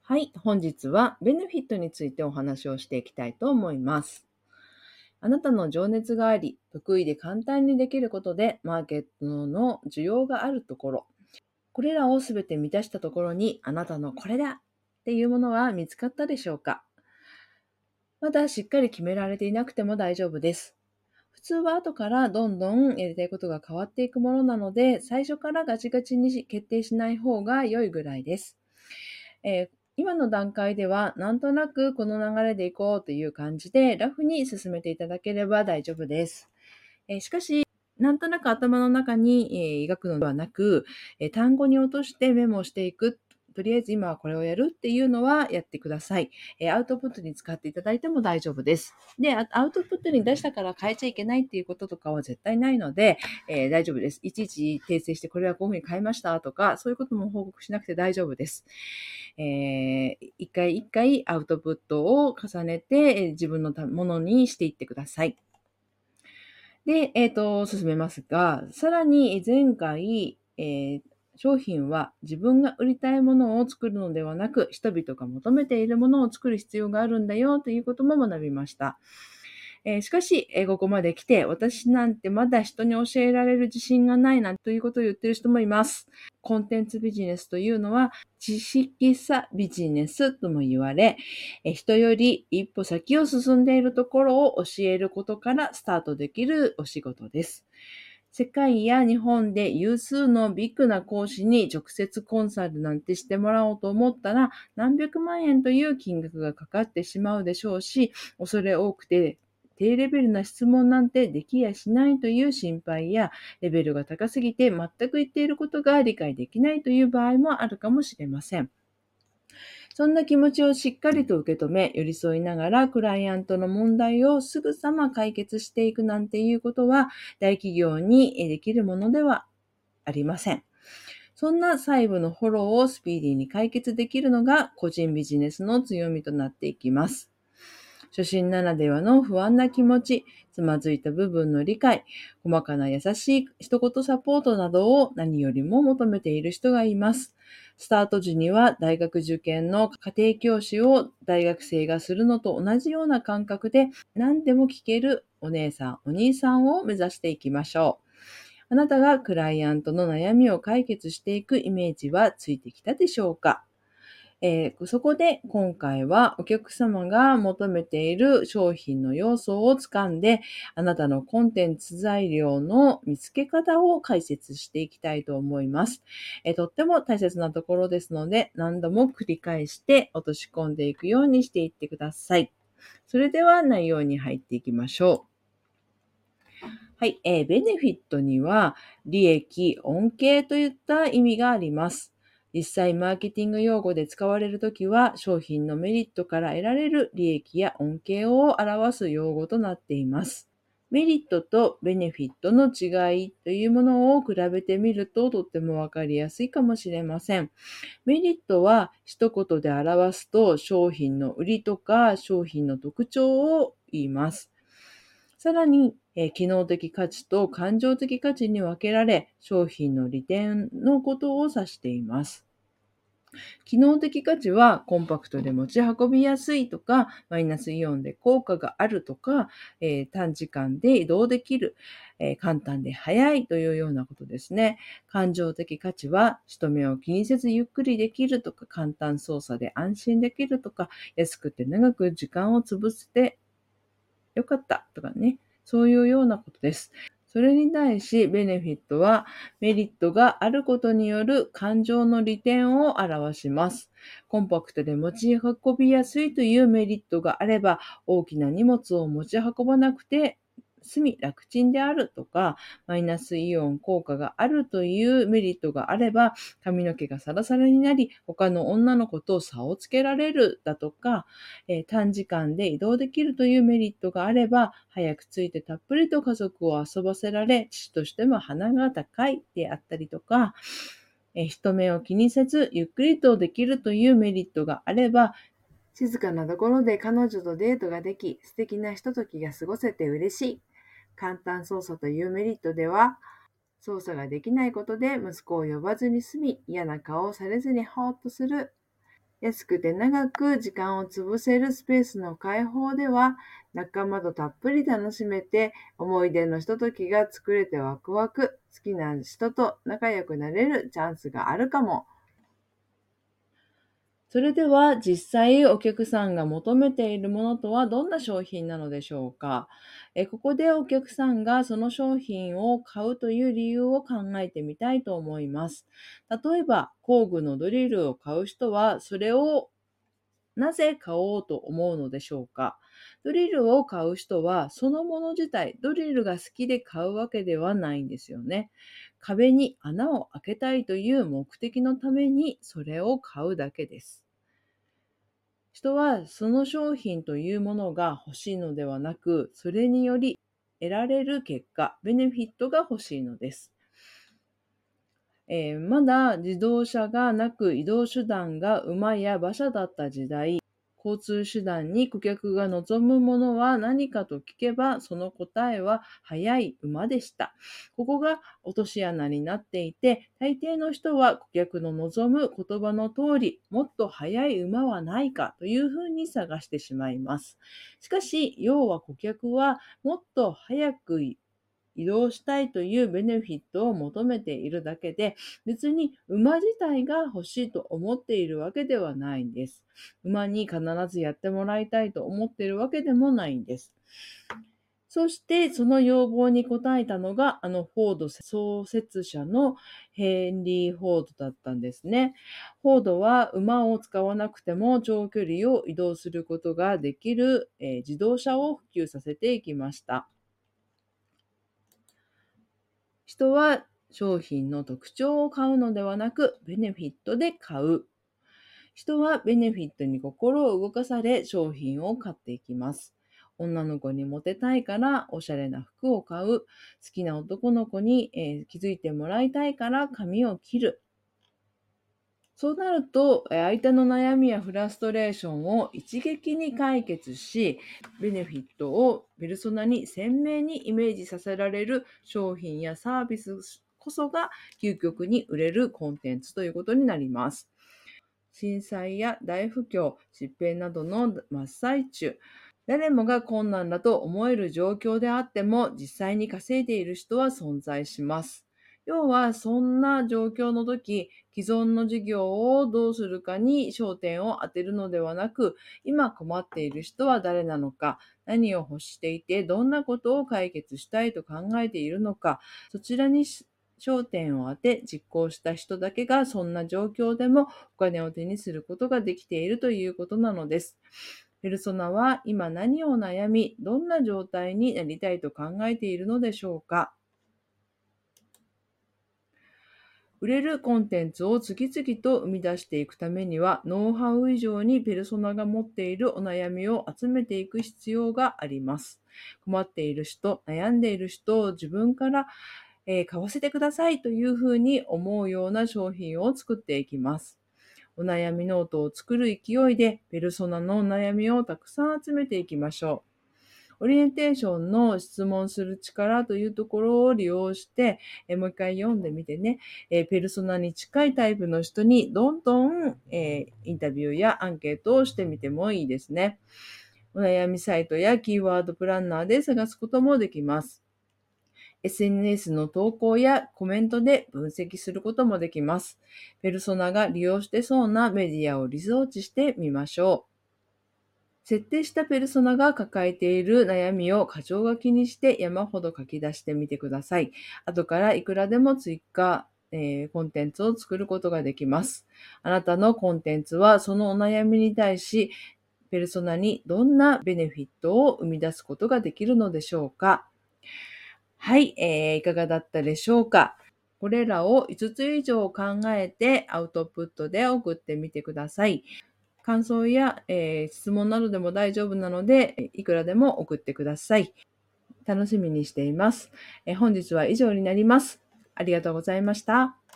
はい、本日はベネフィットについてお話をしていきたいと思います。あなたの情熱があり、得意で簡単にできることでマーケットの需要があるところ、これらをすべて満たしたところにあなたのこれだっていうものは見つかったでしょうか？まだしっかり決められていなくても大丈夫です。普通は後からどんどんやりたいことが変わっていくものなので、最初からガチガチに決定しない方が良いぐらいです。今の段階では、なんとなくこの流れでいこうという感じで、ラフに進めていただければ大丈夫です。しかし、なんとなく頭の中に、描くのではなく、単語に落としてメモしていく。とりあえず今はこれをやるっていうのはやってください。アウトプットに使っていただいても大丈夫です。で、アウトプットに出したから変えちゃいけないっていうこととかは絶対ないので、大丈夫です。いちいち訂正してこれはこういうふうに変えましたとか、そういうことも報告しなくて大丈夫です。一回一回アウトプットを重ねて、自分のものにしていってください。で、進めますが、さらに前回、商品は自分が売りたいものを作るのではなく、人々が求めているものを作る必要があるんだよということも学びました。しかし、ここまで来て、私なんてまだ人に教えられる自信がないなんていうことを言ってる人もいます。コンテンツビジネスというのは、知識差ビジネスとも言われ、人より一歩先を進んでいるところを教えることからスタートできるお仕事です。世界や日本で有数のビッグな講師に直接コンサルなんてしてもらおうと思ったら何百万円という金額がかかってしまうでしょうし、恐れ多くて低レベルな質問なんてできやしないという心配や、レベルが高すぎて全く言っていることが理解できないという場合もあるかもしれません。そんな気持ちをしっかりと受け止め、寄り添いながらクライアントの問題をすぐさま解決していくなんていうことは、大企業にできるものではありません。そんな細部のフォローをスピーディーに解決できるのが個人ビジネスの強みとなっていきます。初心ならではの不安な気持ち、つまずいた部分の理解、細かな優しい一言サポートなどを何よりも求めている人がいます。スタート時には大学受験の家庭教師を大学生がするのと同じような感覚で何でも聞けるお姉さん、お兄さんを目指していきましょう。あなたがクライアントの悩みを解決していくイメージはついてきたでしょうか？そこで今回はお客様が求めている商品の要素をつかんで、あなたのコンテンツ材料の見つけ方を解説していきたいと思います。とっても大切なところですので、何度も繰り返して落とし込んでいくようにしていってください。それでは内容に入っていきましょう。はい、ベネフィットには利益、恩恵といった意味があります。実際マーケティング用語で使われるときは商品のメリットから得られる利益や恩恵を表す用語となっています。メリットとベネフィットの違いというものを比べてみるととってもわかりやすいかもしれません。メリットは一言で表すと商品の売りとか商品の特徴を言います。さらに、機能的価値と感情的価値に分けられ、商品の利点のことを指しています。機能的価値はコンパクトで持ち運びやすいとか、マイナスイオンで効果があるとか、短時間で移動できる、簡単で早いというようなことですね。感情的価値は人目を気にせずゆっくりできるとか、簡単操作で安心できるとか、安くて長く時間を潰してよかったとかね、そういうようなことです。それに対し、ベネフィットはメリットがあることによる感情の利点を表します。コンパクトで持ち運びやすいというメリットがあれば、大きな荷物を持ち運ばなくて済み楽ちんであるとか、マイナスイオン効果があるというメリットがあれば、髪の毛がサラサラになり、他の女の子と差をつけられるだとか、短時間で移動できるというメリットがあれば、早く着いてたっぷりと家族を遊ばせられ、父としても鼻が高いであったりとか、人目を気にせずゆっくりとできるというメリットがあれば、静かなところで彼女とデートができ、素敵なひとときが過ごせて嬉しい。簡単操作というメリットでは、操作ができないことで息子を呼ばずに済み、嫌な顔をされずにほーっとする。 安くて長く時間を潰せるスペースの開放では、仲間とたっぷり楽しめて、思い出のひとときが作れてワクワク、好きな人と仲良くなれるチャンスがあるかも。それでは実際お客さんが求めているものとはどんな商品なのでしょうか。ここでお客さんがその商品を買うという理由を考えてみたいと思います。例えば工具のドリルを買う人はそれをなぜ買おうと思うのでしょうか。ドリルを買う人はそのもの自体、ドリルが好きで買うわけではないんですよね。壁に穴を開けたいという目的のためにそれを買うだけです。人はその商品というものが欲しいのではなく、それにより得られる結果、ベネフィットが欲しいのです。まだ自動車がなく移動手段が馬や馬車だった時代、交通手段に顧客が望むものは何かと聞けば、その答えは速い馬でした。ここが落とし穴になっていて、大抵の人は顧客の望む言葉の通り、もっと速い馬はないかというふうに探してしまいます。しかし、要は顧客はもっと早く移動したいというベネフィットを求めているだけで、別に馬自体が欲しいと思っているわけではないんです。馬に必ずやってもらいたいと思っているわけでもないんです。そしてその要望に応えたのがフォード創設者のヘンリー・フォードだったんですね。フォードは馬を使わなくても長距離を移動することができる、自動車を普及させていきました。人は商品の特徴を買うのではなく、ベネフィットで買う。人はベネフィットに心を動かされ、商品を買っていきます。女の子にモテたいからおしゃれな服を買う。好きな男の子に、気づいてもらいたいから髪を切る。そうなると、相手の悩みやフラストレーションを一撃に解決し、ベネフィットをペルソナに鮮明にイメージさせられる商品やサービスこそが究極に売れるコンテンツということになります。震災や大不況、疾病などの真っ最中、誰もが困難だと思える状況であっても、実際に稼いでいる人は存在します。要は、そんな状況の時、既存の事業をどうするかに焦点を当てるのではなく、今困っている人は誰なのか、何を欲していて、どんなことを解決したいと考えているのか、そちらに焦点を当て実行した人だけがそんな状況でもお金を手にすることができているということなのです。ペルソナは今何を悩み、どんな状態になりたいと考えているのでしょうか。売れるコンテンツを次々と生み出していくためには、ノウハウ以上にペルソナが持っているお悩みを集めていく必要があります。困っている人、悩んでいる人を自分から、買わせてくださいというふうに思うような商品を作っていきます。お悩みノートを作る勢いで、ペルソナのお悩みをたくさん集めていきましょう。オリエンテーションの質問する力というところを利用して、もう一回読んでみてね、ペルソナに近いタイプの人にどんどん、インタビューやアンケートをしてみてもいいですね。お悩みサイトやキーワードプランナーで探すこともできます。SNS の投稿やコメントで分析することもできます。ペルソナが利用してそうなメディアをリサーチしてみましょう。設定したペルソナが抱えている悩みを箇条書きにして山ほど書き出してみてください。後からいくらでも追加、コンテンツを作ることができます。あなたのコンテンツはそのお悩みに対し、ペルソナにどんなベネフィットを生み出すことができるのでしょうか。はい、いかがだったでしょうか。これらを5つ以上考えてアウトプットで送ってみてください。感想や、質問などでも大丈夫なので、いくらでも送ってください。楽しみにしています。本日は以上になります。ありがとうございました。